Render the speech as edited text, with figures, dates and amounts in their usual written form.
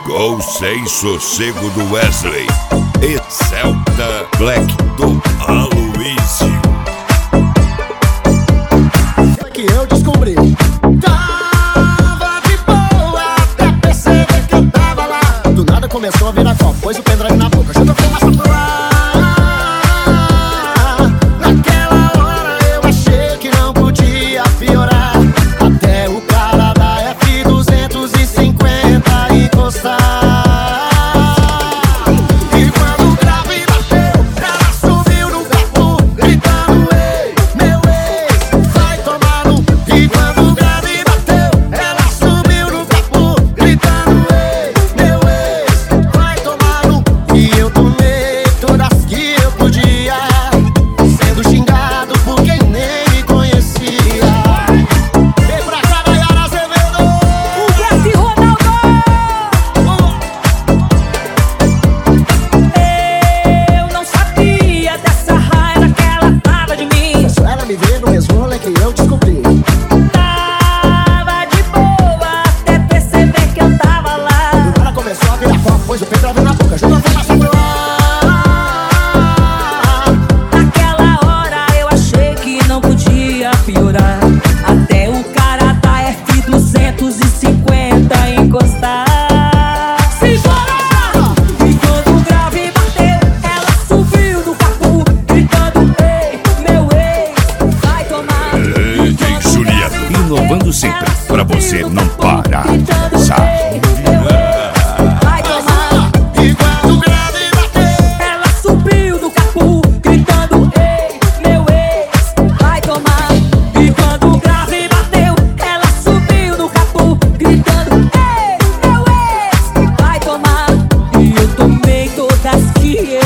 Com Sem Sossego do Wesley e Celta Black do Aloysio. Que eu descobri. Tava de boa até perceber que eu tava lá. Do nada começou a virar copo, pôs o pendrive na boca, jogou fumaça pro ar. Naquela hora eu achei que não podia piorar, até o cara da F250 encostar. E quando o grave bateu, ela subiu no capô, gritando: ei, meu ex, vai tomar no... E quando o grave bateu, ela subiu no capô, gritando: ei, meu ex, vai tomar no... E eu tomei todas que eu podia, sendo xingado por quem nem me conhecia. Vem pra cá, Nayara Azevedo! O Messi Ronaldo! Eu não sabia dessa raiva que ela tava de mim. Só ela me vê no mesmo rolê que eu descobri. Tava de boa até perceber que eu tava lá. Ela começou a virar copo, pôs o pendrive na boca, jogou fumaça pro ar. Naquela hora eu achei que não podia piorar, até o cara da F250 encostar. Simbora! E quando o grave bateu, ela subiu no capô, gritando: ei, meu ex, vai tomar. Ei, Juliano, inovando sempre, pra você não parar de dançar. Vai tomar. E quando o grave bateu, Ela subiu no capô, gritando: ei, meu ex, vai tomar. E quando o grave bateu, ela subiu no capô, gritando: ei, meu ex, vai tomar. E eu tomei todas que